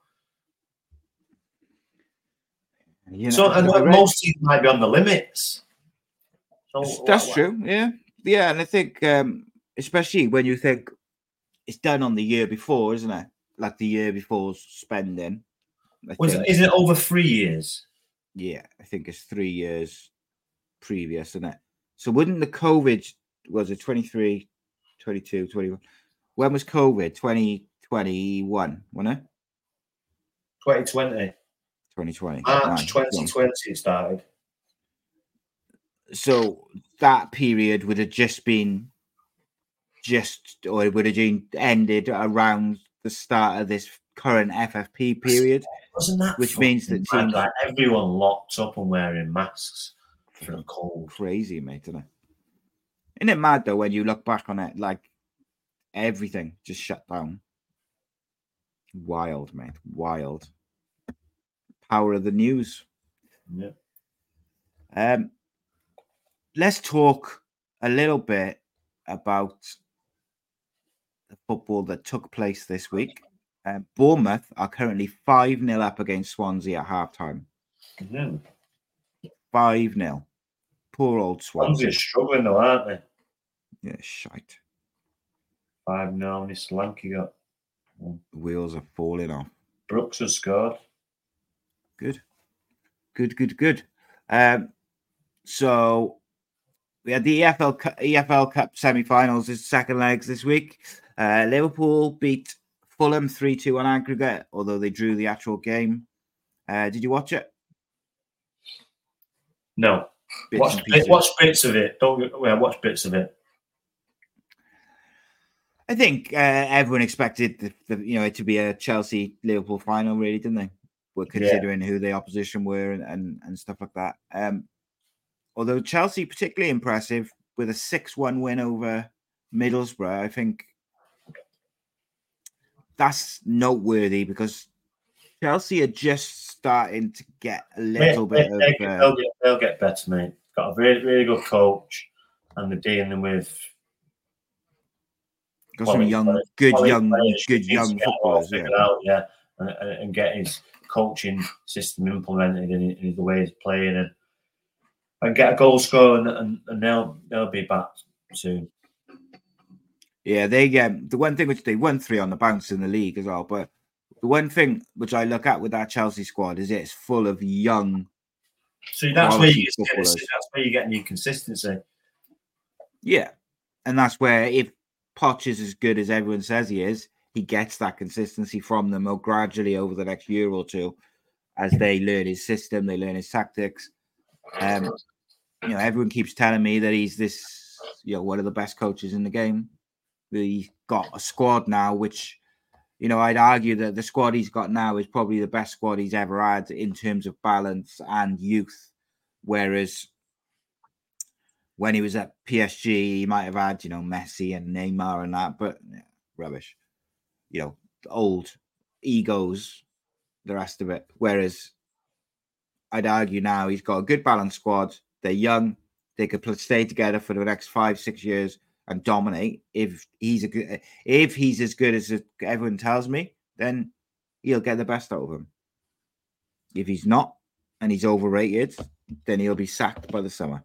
Most teams might be on the limits. So that's true. Yeah. And I think, especially when you think it's done on the year before, isn't it? Like the year before spending. Isn't it over 3 years? Yeah, I think it's 3 years previous, isn't it? So wouldn't the COVID, was it 23, 22, 21? When was COVID? 2021, wasn't it? 2020. 2020. March 2020 it started. So that period would have just been or it would have been ended around the start of this current FFP period. Wasn't that which means that teams, like everyone locked up and wearing masks for the cold. Crazy, mate, isn't it? Isn't it mad though when you look back on it, like everything just shut down? Wild, mate. Wild. Power of the news. Yeah. Let's talk a little bit about the football that took place this week. Bournemouth are currently 5-0 up against Swansea at halftime. 5-0. Poor old Swansea. Swansea struggling though, aren't they? Yeah, shite. 5-0, and it's Lanky got. Wheels are falling off. Brooks has scored. Good. So we had the EFL Cup semi-finals, the second legs this week. Liverpool beat Fulham 3-2 on aggregate, although they drew the actual game. Did you watch it? No. Watch bits of it. Watch bits of it. I think everyone expected it to be a Chelsea-Liverpool final, really, didn't they? We're considering who the opposition were and stuff like that. Although Chelsea particularly impressive with a 6-1 win over Middlesbrough, I think that's noteworthy because Chelsea are just starting to get a little bit of... They'll get better, mate. Got a really, really good coach and they're dealing with... Got some good young footballers. And get his coaching system implemented in the way he's playing and get a goal scorer and they'll be back soon. Yeah, the one thing which they won 3 on the bounce in the league as well, but the one thing which I look at with that Chelsea squad is it's full of young. So that's where you're getting your consistency. Yeah, and that's where if Poch is as good as everyone says he is, he gets that consistency from them gradually over the next year or two as they learn his system, they learn his tactics. Everyone keeps telling me that he's this, one of the best coaches in the game. He's got a squad now, which, I'd argue that the squad he's got now is probably the best squad he's ever had in terms of balance and youth. Whereas when he was at PSG, he might have had, Messi and Neymar and that, but rubbish. Old egos, the rest of it. Whereas I'd argue now he's got a good balanced squad. They're young. They could stay together for the next 5-6 years and dominate. If he's as good as everyone tells me, then he'll get the best out of him. If he's not and he's overrated, then he'll be sacked by the summer.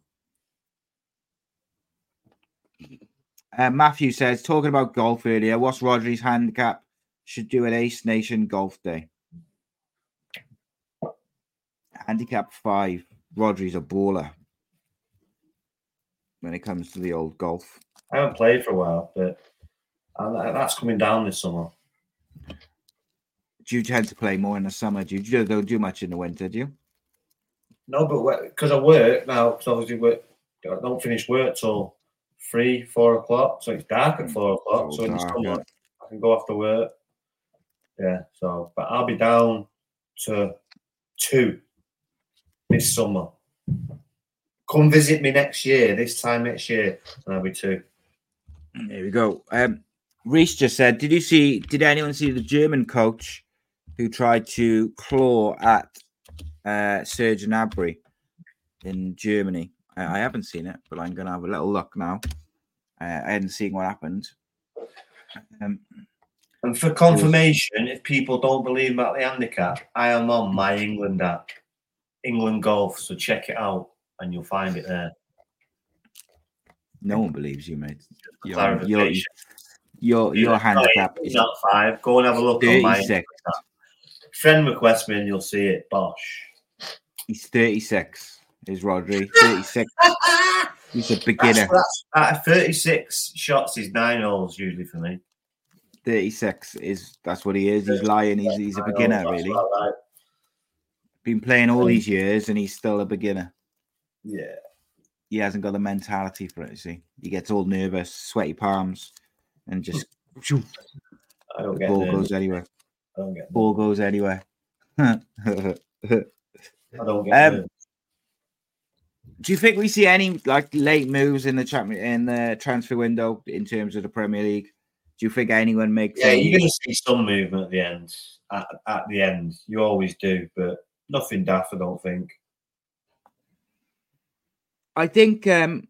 Matthew says, talking about golf earlier, what's Rodri's handicap? Should do an Ace Nation golf day. Handicap 5. Rodri's a baller when it comes to the old golf. I haven't played for a while, but that's coming down this summer. Do you tend to play more in the summer? You don't do much in the winter, do you? No, but because I work now, because obviously I don't finish work till 3-4 o'clock, so it's dark at 4 o'clock. So in the summer, I can go after work. Yeah, but I'll be down to 2 this summer. Come visit me this time next year, and I'll be 2. There we go. Reese just said, did anyone see the German coach who tried to claw at Serge Gnabry in Germany? I haven't seen it, but I'm going to have a little look now. I hadn't seen what happened. And for confirmation, if people don't believe about the handicap, I am on my England app, England Golf, so check it out and you'll find it there. No one believes you, mate. Your handicap is not 5. Go and have a look on my 36. Friend request me and you'll see it. Bosh. He's 36. Is Rodri 36? He's a beginner. At 36 shots is 9 holes usually for me. 36 that's what he is. He's lying. He's a beginner, really. Right. Been playing all these years and he's still a beginner. Yeah. He hasn't got the mentality for it, you see. He gets all nervous, sweaty palms, and just I don't get ball goes anywhere. I don't get ball goes anywhere. I don't get Do you think we see any like late moves in the transfer window in terms of the Premier League? Do you think anyone makes? Yeah, you're going to see some movement at the end. At the end, you always do, but nothing daft. I don't think. I think.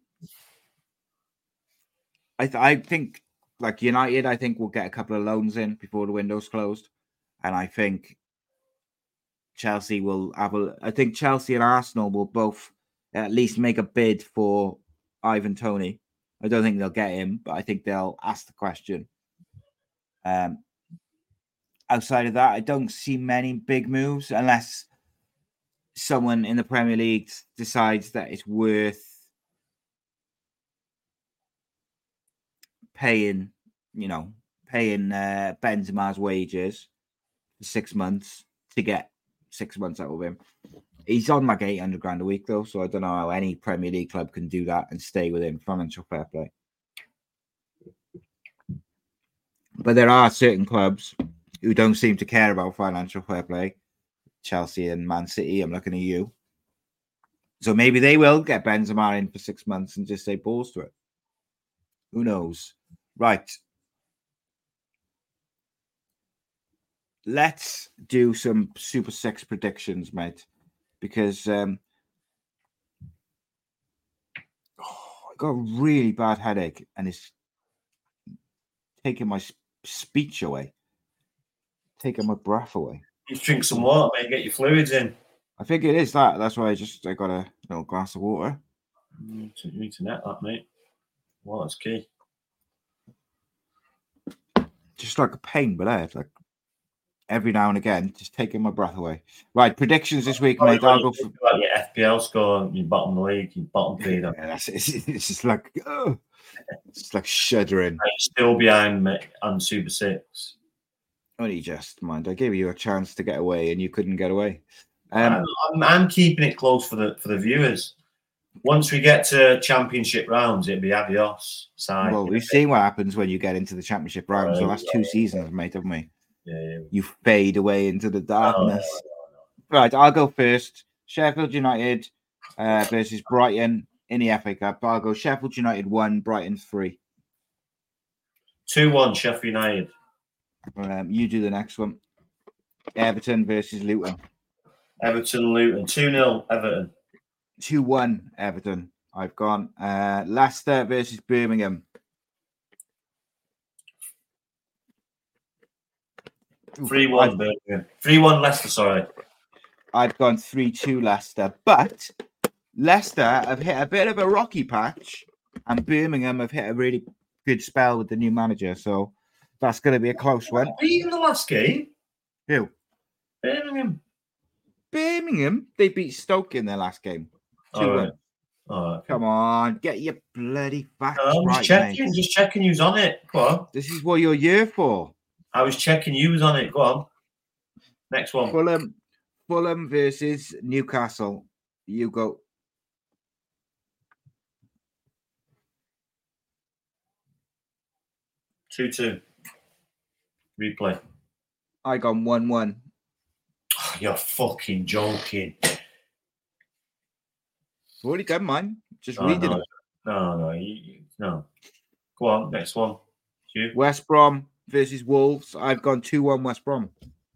I think like United. I think we'll get a couple of loans in before the window's closed, and I think Chelsea will have I think Chelsea and Arsenal will both at least make a bid for Ivan Toney. I don't think they'll get him, but I think they'll ask the question. Outside of that, I don't see many big moves unless someone in the Premier League decides that it's worth paying Benzema's wages for 6 months to get 6 months out of him. He's on like $800,000 a week though, so I don't know how any Premier League club can do that and stay within financial fair play. But there are certain clubs who don't seem to care about financial fair play. Chelsea and Man City, I'm looking at you. So maybe they will get Benzema in for 6 months and just say balls to it. Who knows? Right. Let's do some Super 6 predictions, mate. Because I got a really bad headache and it's taking my speech away. Taking my breath away. You drink some water, mate. Get your fluids in. I think it is that. That's why I got a little glass of water. You need to net that, mate. Water's key. Just like a pain, but it's like every now and again, just taking my breath away. Right, predictions this week, mate. I'll go for like your FPL score, your bottom league, your bottom feeder. Yeah, it's just like it's like shuddering. I'm still behind me on Super 6. Only just, mind. I gave you a chance to get away, and you couldn't get away. I'm keeping it close for the viewers. Once we get to championship rounds, it'll be adios. Side. Well, we've seen what happens when you get into the championship rounds. The last 2 seasons, mate, haven't we? Yeah. You fade away into the darkness. No. Right, I'll go first. Sheffield United versus Brighton in the FA Cup. I'll go Sheffield United 1, Brighton 3. 2-1 Sheffield United. You do the next one. Everton versus Luton. Everton, Luton. 2-0 Everton. 2-1 Everton. I've gone. Leicester versus Birmingham. 3-1 Birmingham. 3-1 Leicester, sorry. I've gone 3-2 Leicester. But Leicester have hit a bit of a rocky patch and Birmingham have hit a really good spell with the new manager. So that's going to be a close one. Beat in the last game? Who? Birmingham. Birmingham? They beat Stoke in their last game. 2-1. All right. Come on, get your bloody facts right, mate. Just checking who's on it. Go on. This is what you're here for. I was checking who's on it. Go on. Next one. Fulham versus Newcastle. You go. 2-2. Replay. I gone 1-1. Oh, you're fucking joking. Already done mine. Just reading it. No. Go on, next one. You. West Brom versus Wolves. I've gone 2-1 West Brom.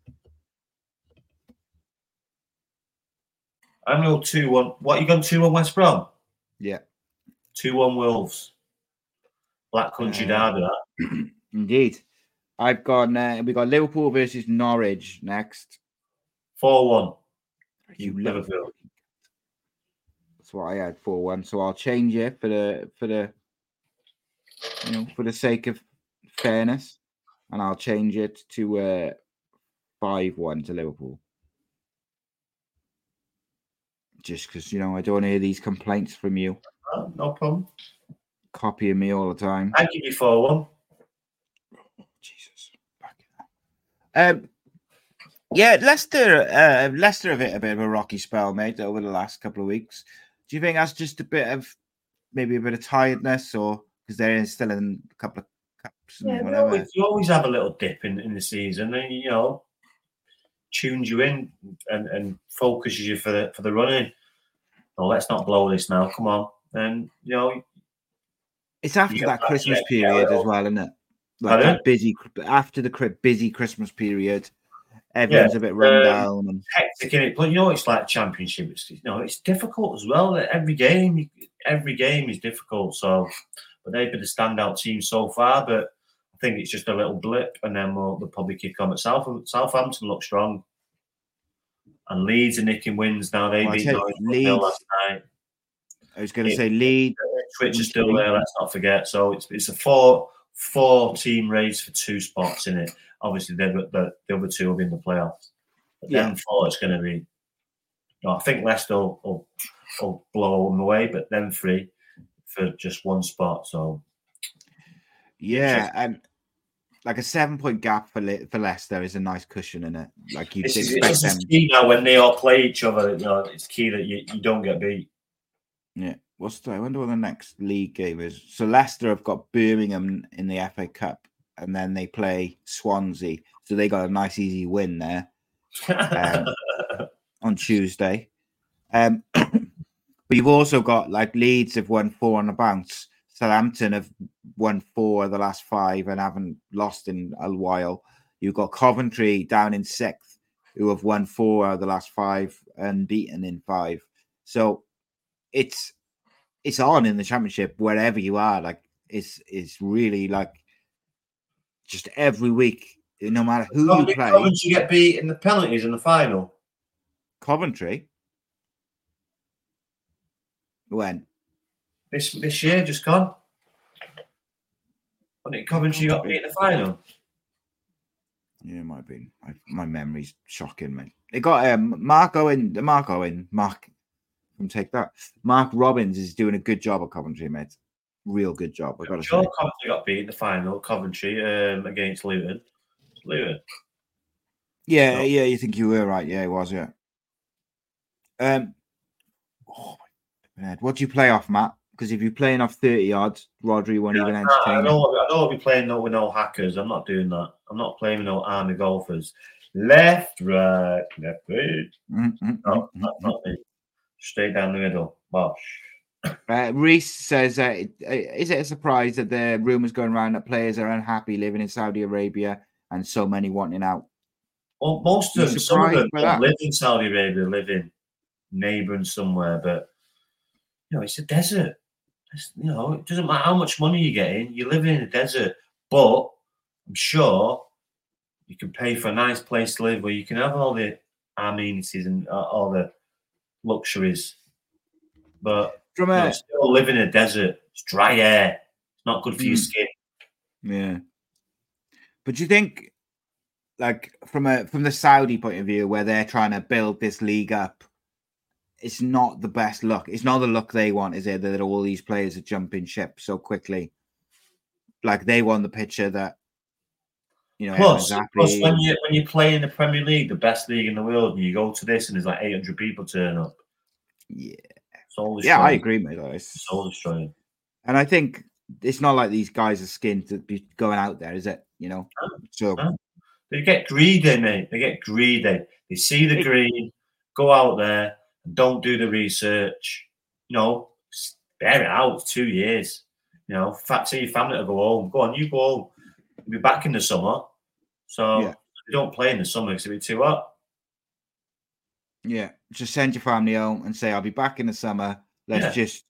I'm going 2-1. What, you gone 2-1 West Brom? Yeah. 2-1 Wolves. Black Country Derby, that. Indeed. I've gone, we got Liverpool versus Norwich next. 4-1. You Liverpool. That's what I had, 4-1. So I'll change it for the sake of fairness, and I'll change it to 5-1 to Liverpool. Just because, I don't want to hear these complaints from you. Oh, no problem. Copying me all the time. I give you 4-1. Jesus. Yeah, Leicester have hit a bit of a rocky spell, mate, over the last couple of weeks. Do you think that's just maybe a bit of tiredness, or because they're still in a couple of cups and whatever? You always have a little dip in the season, and tunes you in and focuses you for the running. Oh, let's not blow this now. Come on, and it's after that Christmas period as well, isn't it? Like that busy Christmas period. Everyone's a bit run down and hectic in it. But it's like Championship. It's difficult as well. Every game is difficult. So, but they've been the standout team so far. But I think it's just a little blip, and then they'll probably kick on. At Southampton look strong, and Leeds are nicking wins now. They beat Leeds last night. I was going to say Leeds. Twitch is still there. Let's not forget. So it's a four team race for 2 spots in it. Obviously, the other 2 will be in the playoffs. But then 4, it's going to be. I think Leicester will blow them away, but then 3 for just 1 spot. So, and like a 7-point gap for Leicester is a nice cushion in it. Like it's key now when they all play each other. It's key that you don't get beat. Yeah. I wonder what the next league game is. So Leicester have got Birmingham in the FA Cup, and then they play Swansea. So they got a nice, easy win there on Tuesday. But you've also got Leeds have won 4 on the bounce. Southampton have won 4 of the last 5 and haven't lost in a while. You've got Coventry down in 6th, who have won 4 of the last 5 and beaten in 5. So it's on in the Championship wherever you are. It's really just every week, no matter who you play. Coventry get beat in the penalties in the final. Coventry? When? This year, just gone. I think Coventry got beat in the final. Yeah, it might have been. My memory's shocking, mate. They got Mark Robbins is doing a good job at Coventry, mate. Real good job. I got to say. Coventry got beat in the final. Coventry against Luton. Luton. Yeah, you think you were right? Yeah, it was. Yeah. What do you play off, Matt? Because if you're playing off 30 yards, Rodri won't even entertain. I know what we're playing with no hackers. I'm not doing that. I'm not playing with no army golfers. Left, right, left, right. No, not me. Straight down the middle. Bosh. Reese says, is it a surprise that the rumours going around that players are unhappy living in Saudi Arabia and so many wanting out? Well, most of them, some of them don't live in Saudi Arabia, live in neighbouring somewhere, but it's a desert. It doesn't matter how much money you get in, you're living in a desert. But I'm sure you can pay for a nice place to live where you can have all the amenities and all the luxuries. But still live in a desert. It's dry air. It's not good for your skin. Yeah. But do you think, from the Saudi point of view, where they're trying to build this league up, it's not the best look. It's not the look they want, is it? That all these players are jumping ship so quickly. They want the picture that, Plus when you play in the Premier League, the best league in the world, and you go to this and there's 800 people turn up. Yeah. Yeah, I agree, mate. It's soul destroying. And I think it's not like these guys are skinned to be going out there, is it? So they get greedy, mate. They get greedy. They see the green, go out there, and don't do the research. Bear it out 2 years. Tell your family to go home. Go on, you go home. You'll be back in the summer. So they don't play in the summer because it'll be too hot. Yeah, just send your family home and say, I'll be back in the summer. Let's just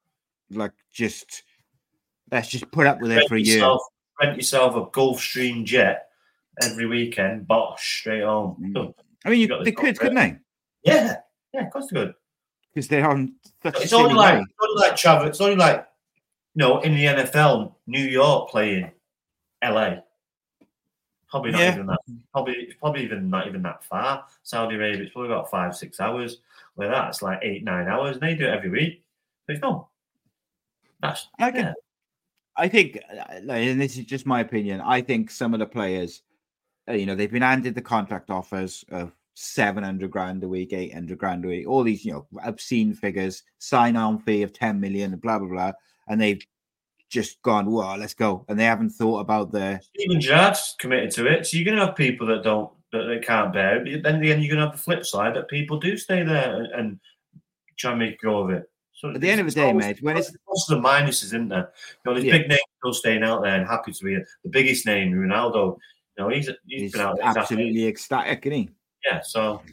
put up with it for a year. Rent yourself a Gulfstream jet every weekend. Bosh, straight home. I mean, they could, couldn't they? Yeah, of course they could. Because they're on such it's only like travel. It's only like, in the NFL, New York playing LA. Probably not Yeah. even that. Probably even not even that far. Saudi Arabia, it's probably about 5-6 hours. Where that's like 8-9 hours, and they do it every week. So it's not. That's I think, and this is just my opinion. I think some of the players, they've been handed the contract offers of 700 grand a week, 800 grand a week, all these, obscene figures, sign-on fee of 10 million, blah blah blah, and they've just gone, well, let's go, and they haven't thought about Steven Gerrard's committed to it, so you're going to have people that they can't bear it. But then again, you're going to have the flip side that people do stay there and try and make a go of it. So at the end of the day, mate, when it's pluses and minuses, isn't there? There's big names still staying out there and happy to be the biggest name, Ronaldo. He's been out there absolutely ecstatic, isn't he? Yeah, so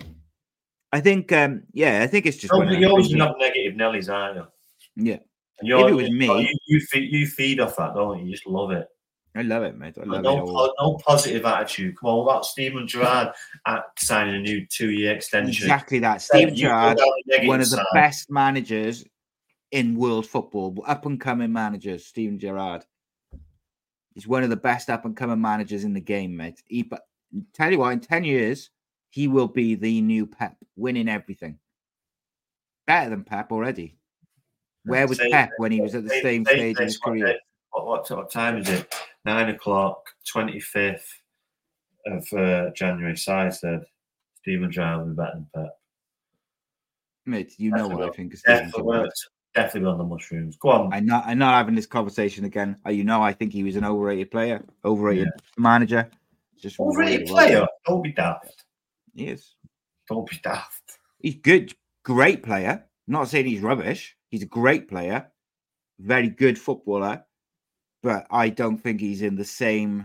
I think, I think it's just. You always have negative Nellies, aren't you? Yeah. And if it was me, you feed off that, don't you? You just love it. I love it, mate. I love it. No positive attitude. Come on, what about Steven Gerrard signing a new 2-year extension? Exactly that. Steven Gerrard, one of the best managers in world football, up and coming managers. Steven Gerrard, he's one of the best up and coming managers in the game, mate. Tell you what, in 10 years, he will be the new Pep, winning everything. Better than Pep already. Where was Pep when he was at the same stage in his career? What time is it? 9 o'clock, 25th of January. Si said Steven Gerrard will be better than Pep. Mate, what I think. Definitely on the mushrooms. Go on. I'm not having this conversation again. I think he was an overrated player, overrated manager. Just overrated player. Don't be daft. He is. Don't be daft. He's good, great player. I'm not saying he's rubbish. He's a great player, very good footballer, but I don't think he's in the same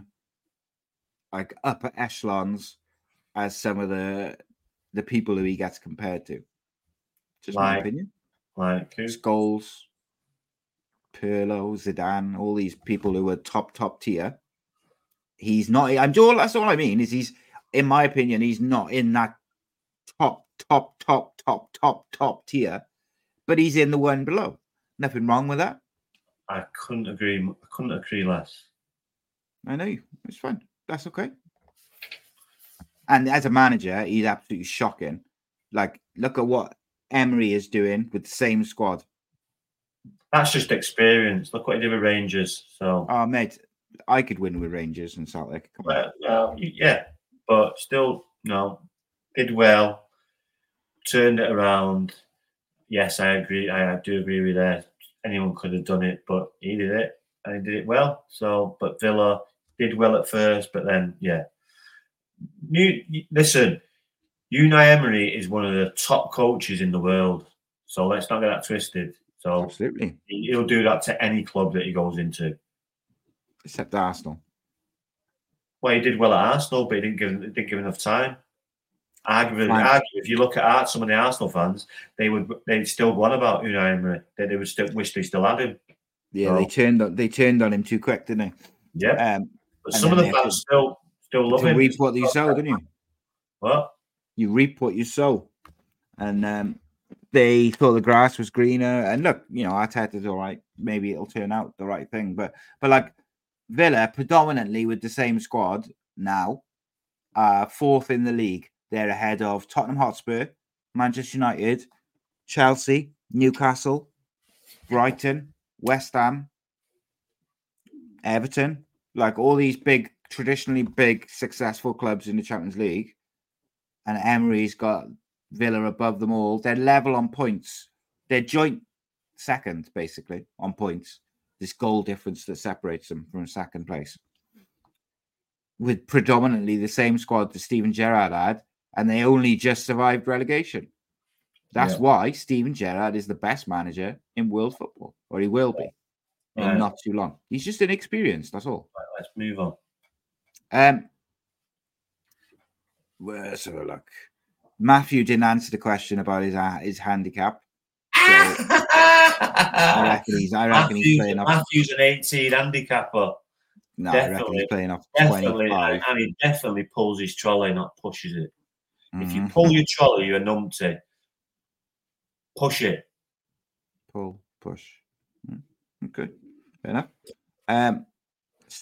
upper echelons as some of the people who he gets compared to. Just my opinion. Like Scholes, Pirlo, Zidane, all these people who are top tier. He's not. That's all I mean. Is he's, in my opinion, he's not in that top tier. But he's in the one below. Nothing wrong with that. I couldn't agree less. I know. It's fine. That's okay. And as a manager, he's absolutely shocking. Look at what Emery is doing with the same squad. That's just experience. Look what he did with Rangers. So, mate, I could win with Rangers and Celtic. Come on. Yeah, but still, did well, turned it around. Yes, I agree. I do agree with that. Anyone could have done it, but he did it, and he did it well. So, but Villa did well at first, but then, listen, Unai Emery is one of the top coaches in the world. So let's not get that twisted. So absolutely, he'll do that to any club that he goes into, except Arsenal. Well, he did well at Arsenal, but he didn't give enough time. Arguably, if you look at some of the Arsenal fans, they'd still go on about Unai Emery. They would still wish they still had him. Yeah, so, they turned on him too quick, didn't they? Yeah. But some of the fans still love him. You reap what you sow, didn't you? What? You reap what you sow. And they thought the grass was greener. And look, Arteta's all right. Maybe it'll turn out the right thing. But Villa, predominantly with the same squad now, fourth in the league. They're ahead of Tottenham Hotspur, Manchester United, Chelsea, Newcastle, Brighton, West Ham, Everton. All these traditionally big, successful clubs in the Champions League. And Emery's got Villa above them all. They're level on points. They're joint second, basically, on points. This goal difference that separates them from second place. With predominantly the same squad that Steven Gerrard had, and they only just survived relegation. That's why Steven Gerrard is the best manager in world football, or he will be in not too long. He's just inexperienced, that's all. Right, let's move on. Let's have a look. Matthew didn't answer the question about his handicap. So I reckon he's playing off. Matthew's an 18 handicapper. No, definitely. I reckon he's playing off 25. And he definitely pulls his trolley, not pushes it. If you pull your trolley, you're a numpty. Push it. Push. Okay, fair enough.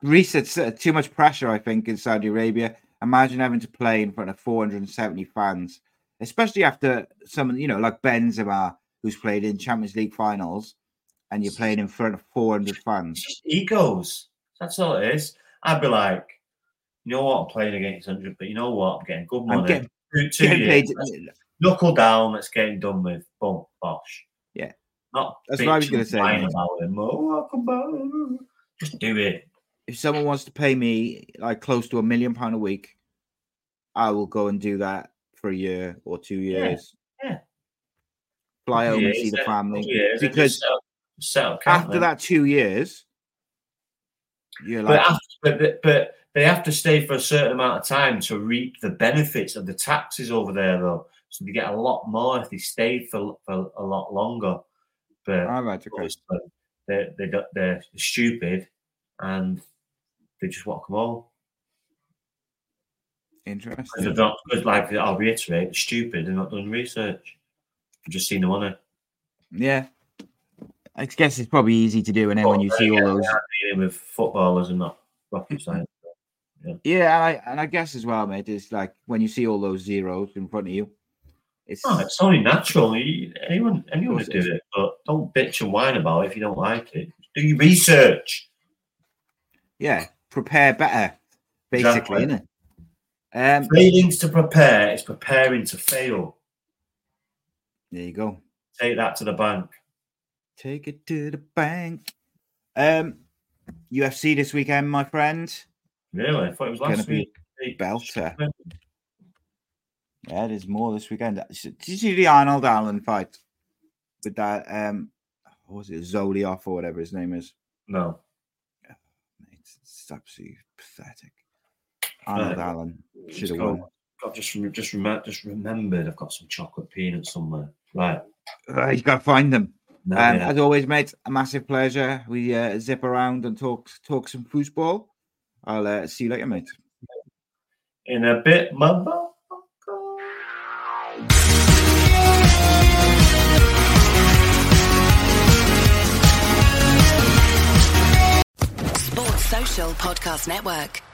Reese, it's too much pressure, I think, in Saudi Arabia. Imagine having to play in front of 470 fans, especially after someone, like Benzema, who's played in Champions League finals, and you're playing in front of 400 fans. It's just egos. That's all it is. I'd be like, you know what, I'm playing against 100, but you know what, I'm getting good money. Two years. Knuckle down, let's get it done with. Boom, bosh. Yeah. Not that's what I was going to say. About him. Oh, just do it. If someone wants to pay me like close to £1 million a week, I will go and do that for a year or 2 years. Yeah. Fly home and see the family. Because after that 2 years, you're like... But they have to stay for a certain amount of time to reap the benefits of the taxes over there, though. So they get a lot more if they stayed for a lot longer. But they're stupid and they just want to come home. Interesting. Because, like, I'll reiterate, they're stupid. They're not doing research. They've just seen the money. Yeah. I guess it's probably easy to do, and then when you see all those... Dealing with footballers and not rocket science. Yeah, and I guess as well, mate, it's like when you see all those zeros in front of you, it's only natural. Anyone would do it, but don't bitch and whine about it if you don't like it. Do your research. Yeah, prepare better, basically, isn't it? Failing to prepare is preparing to fail. There you go. Take that to the bank. Take it to the bank. UFC this weekend, my friend. Really? I thought it was last week. Belter. Yeah, there's more this weekend. Did you see the Arnold Allen fight with that? What was it, Zolioff or whatever his name is? No. It's absolutely pathetic. Arnold Allen should have won. I've just remembered. I've got some chocolate peanuts somewhere. Right. You got to find them. As always, mate, a massive pleasure. We zip around and talk some football. I'll see you later, mate. In a bit, mother. Sports Social Podcast Network.